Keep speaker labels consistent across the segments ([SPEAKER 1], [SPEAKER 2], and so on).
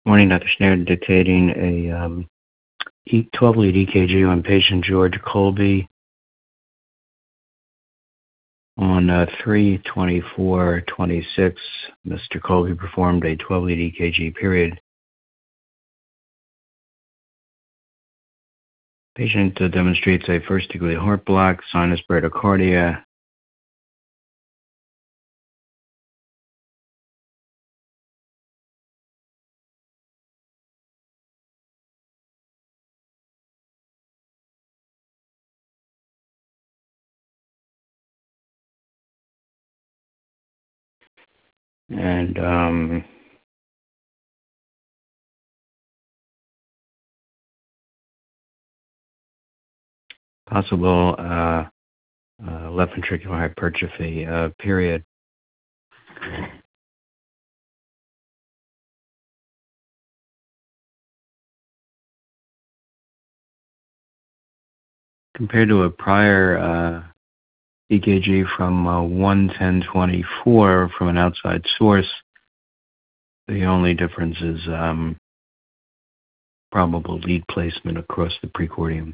[SPEAKER 1] Morning, Dr. Schneider, dictating a 12-lead EKG on patient George Colby on 3/24/26. Mr. Colby performed a 12-lead EKG period. Patient demonstrates a first-degree heart block, sinus bradycardia. And possible left ventricular hypertrophy period. Compared to a prior EKG from 1/10/24 from an outside source, the only difference is probable lead placement across the precordium.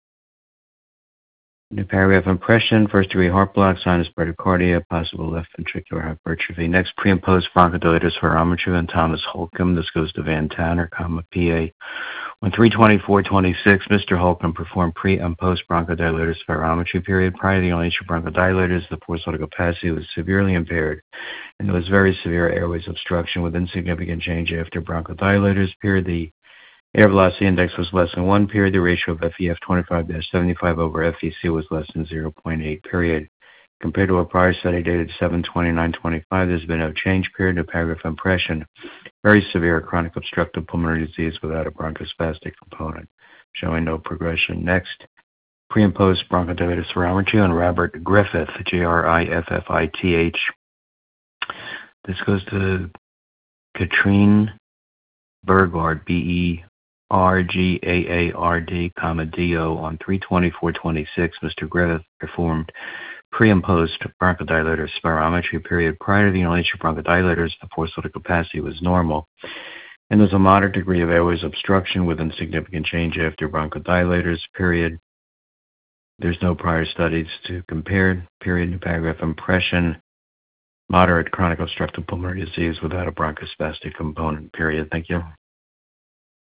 [SPEAKER 1] New paragraph impression, first-degree heart block, sinus bradycardia, possible left ventricular hypertrophy. Next, pre and post bronchodilator spirometry on Thomas Holcomb. This goes to Van Tanner, PA. On 3/24/26, Mr. Holcomb performed pre and post bronchodilator spirometry period. Prior to the inhalation bronchodilators, the forced vital capacity was severely impaired, and there was very severe airways obstruction with insignificant change after bronchodilators period. The air velocity index was less than 1 period. The ratio of FEF 25-75 over FEC was less than 0.8 period. Compared to a prior study dated 7/29/25, there's been no change period. No paragraph impression. Very severe chronic obstructive pulmonary disease without a bronchospastic component, showing no progression. Next, pre and post bronchodilator spirometry on Robert Griffith, Griffith. This goes to Katrine Burgard, BERGAARD, DO. On 3/24/26, Mr. Griffith performed pre and post bronchodilator spirometry period. Prior to the inhalation bronchodilators, the forced vital capacity was normal, and there's a moderate degree of airways obstruction with insignificant change after bronchodilators period. There's no prior studies to compare period. New paragraph impression. Moderate chronic obstructive pulmonary disease without a bronchospastic component period. Thank you.